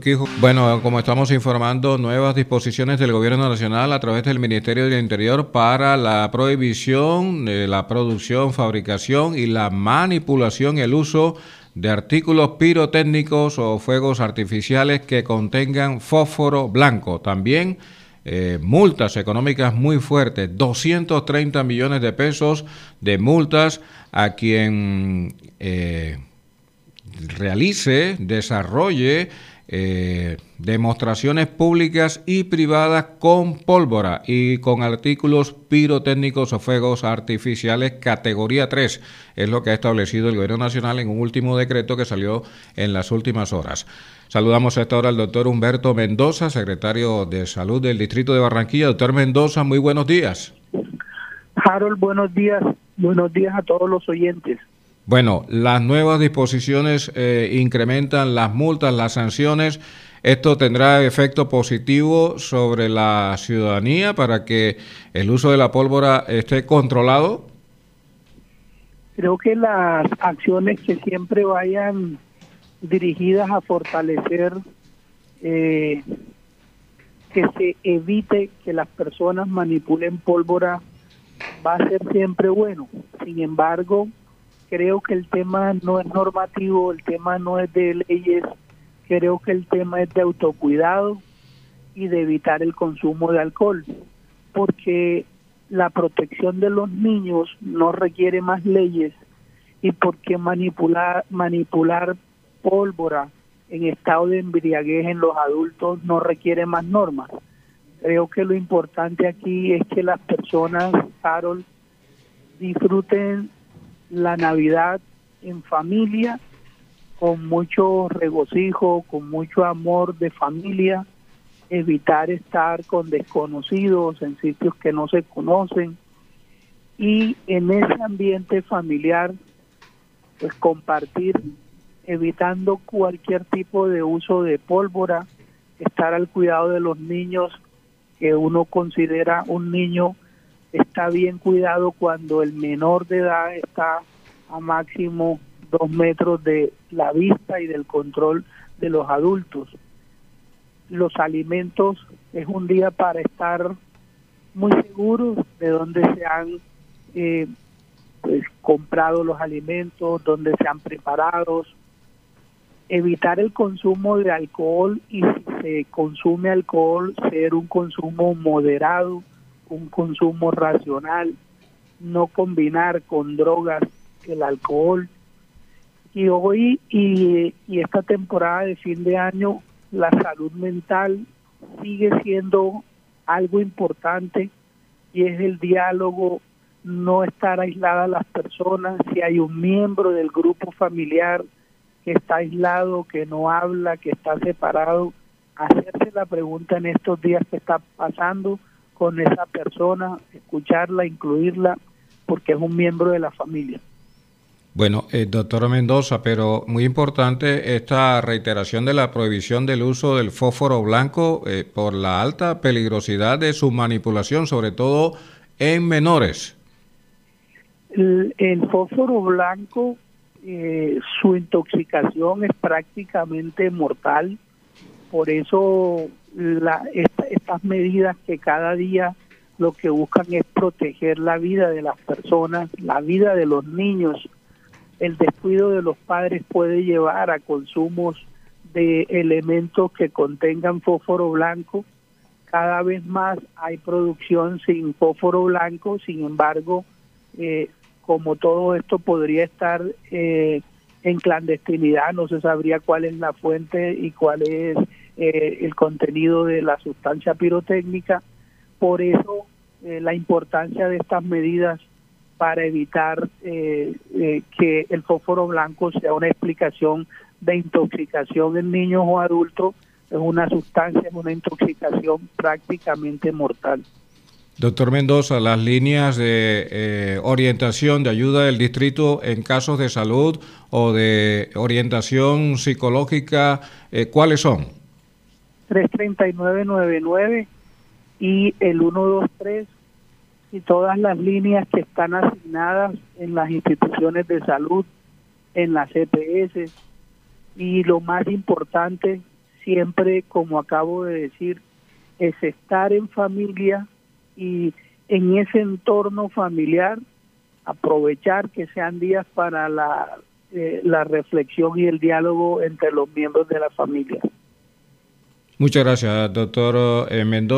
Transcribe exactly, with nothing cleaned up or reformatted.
Bueno, como estamos informando, nuevas disposiciones del Gobierno Nacional a través del Ministerio del Interior para la prohibición de la producción, fabricación y la manipulación y el uso de artículos pirotécnicos o fuegos artificiales que contengan fósforo blanco. También eh, multas económicas muy fuertes, doscientos treinta millones de pesos de multas a quien eh, realice, desarrolle Eh, demostraciones públicas y privadas con pólvora y con artículos pirotécnicos o fuegos artificiales categoría tres. Es lo que ha establecido el Gobierno Nacional en un último decreto que salió en las últimas horas. Saludamos a esta hora al doctor Humberto Mendoza, secretario de Salud del Distrito de Barranquilla. Doctor Mendoza, muy buenos días. Harold, buenos días. Buenos días a todos los oyentes. Bueno, las nuevas disposiciones eh, incrementan las multas, las sanciones. ¿Esto tendrá efecto positivo sobre la ciudadanía para que el uso de la pólvora esté controlado? Creo que las acciones que siempre vayan dirigidas a fortalecer eh, que se evite que las personas manipulen pólvora va a ser siempre bueno. Sin embargo, creo que el tema no es normativo, el tema no es de leyes, creo que el tema es de autocuidado y de evitar el consumo de alcohol, porque la protección de los niños no requiere más leyes y porque manipular, manipular pólvora en estado de embriaguez en los adultos no requiere más normas. Creo que lo importante aquí es que las personas, Harold, disfruten la Navidad en familia, con mucho regocijo, con mucho amor de familia, evitar estar con desconocidos en sitios que no se conocen y en ese ambiente familiar pues compartir, evitando cualquier tipo de uso de pólvora, estar al cuidado de los niños, que uno considera un niño está bien cuidado cuando el menor de edad está a máximo dos metros de la vista y del control de los adultos. Los alimentos es un día para estar muy seguros de dónde se han eh, pues, comprado los alimentos, dónde se han preparado. Evitar el consumo de alcohol y si se consume alcohol, ser un consumo moderado, un consumo racional, no combinar con drogas el alcohol. Y hoy y, y esta temporada de fin de año, la salud mental sigue siendo algo importante y es el diálogo, no estar aisladas las personas. Si hay un miembro del grupo familiar que está aislado, que no habla, que está separado, hacerse la pregunta en estos días que está pasando con esa persona, escucharla, incluirla, porque es un miembro de la familia. Bueno, eh, doctor Mendoza, pero muy importante esta reiteración de la prohibición del uso del fósforo blanco eh, por la alta peligrosidad de su manipulación, sobre todo en menores. El, el fósforo blanco, eh, su intoxicación es prácticamente mortal, por eso la, esta, estas medidas que cada día lo que buscan es proteger la vida de las personas, la vida de los niños. El descuido de los padres puede llevar a consumos de elementos que contengan fósforo blanco. Cada vez más hay producción sin fósforo blanco, sin embargo, eh, como todo esto podría estar eh, en clandestinidad, no se sabría cuál es la fuente y cuál es eh, el contenido de la sustancia pirotécnica. Por eso eh, la importancia de estas medidas para evitar eh, eh, que el fósforo blanco sea una explicación de intoxicación en niños o adultos. Es una sustancia, es una intoxicación prácticamente mortal. Doctor Mendoza, las líneas de eh, orientación, de ayuda del distrito en casos de salud o de orientación psicológica, eh, ¿cuáles son? tres treinta y nueve noventa y nueve y el ciento veintitrés y todas las líneas que están asignadas en las instituciones de salud, en las E P S, y lo más importante, siempre, como acabo de decir, es estar en familia y en ese entorno familiar aprovechar que sean días para la, eh, la reflexión y el diálogo entre los miembros de la familia. Muchas gracias, doctor Mendoza.